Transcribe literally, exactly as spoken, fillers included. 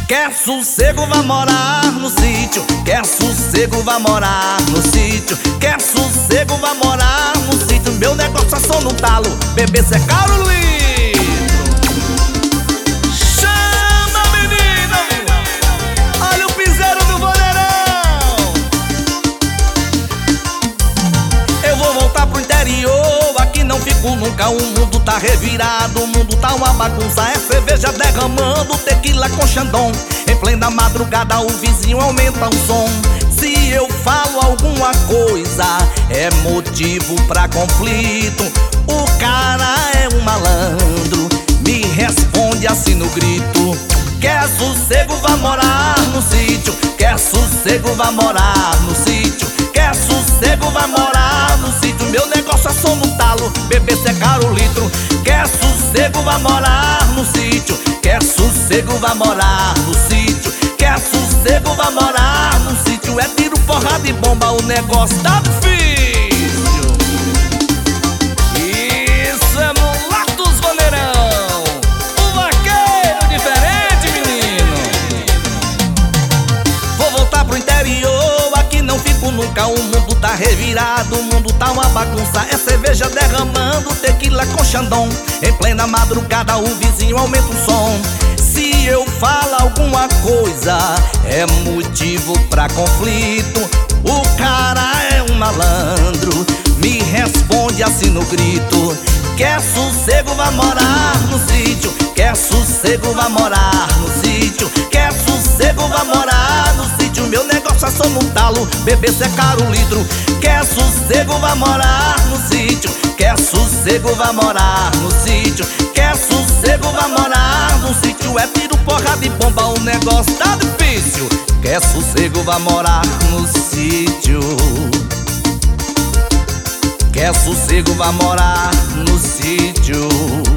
Quer sossego, vai morar no sítio. Quer sossego, vai morar no sítio. Quer sossego, vai morar no sítio. Meu negócio é só no talo, bebê, cê é caro litro. Chama, menina! Olha o piseiro do voleirão. Eu vou voltar pro interior, aqui não fico nunca. O mundo tá revirado, o mundo tá uma bagunça. É cerveja derramando, tequila com Xandão. Em plena madrugada o vizinho aumenta o som. Se eu falo alguma coisa é motivo pra conflito. O cara é um malandro, me responde assim no grito. Quer sossego, vai morar no sítio. Quer sossego, vai morar no sítio. Quer sossego, vai morar no sítio. Meu negócio é só no talo, bebê, cê é caro litro. Quer sossego, vai morar no sítio. Quer sossego, vai morar no sítio. Quer sossego, vai morar no sítio. É tiro, porrada e bomba, o negócio tá difícil. Isso é Mulatos Voleirão, o vaqueiro diferente, menino. Vou voltar pro interior, aqui não fico nunca. O mundo tá revirado, o mundo tá uma bagunça. É cerveja derramando, tequila com Xandão. Em plena madrugada o vizinho aumenta o som. Se eu falo alguma coisa é motivo pra conflito. O cara é um malandro, me responde assim no grito. Quer sossego, vai morar no sítio. Quer sossego, vai morar no sítio. Quer sossego, vai morar no sítio. Meu negócio é só no talo, bebê, cê é caro litro. Quer sossego, vai morar no sítio. Quer sossego, vai morar no sítio. Quer sossego, vai morar no sítio. É tiro, porrada e bomba, o negócio tá difícil. Quer sossego, vai morar no sítio. Quer sossego, vai morar no sítio.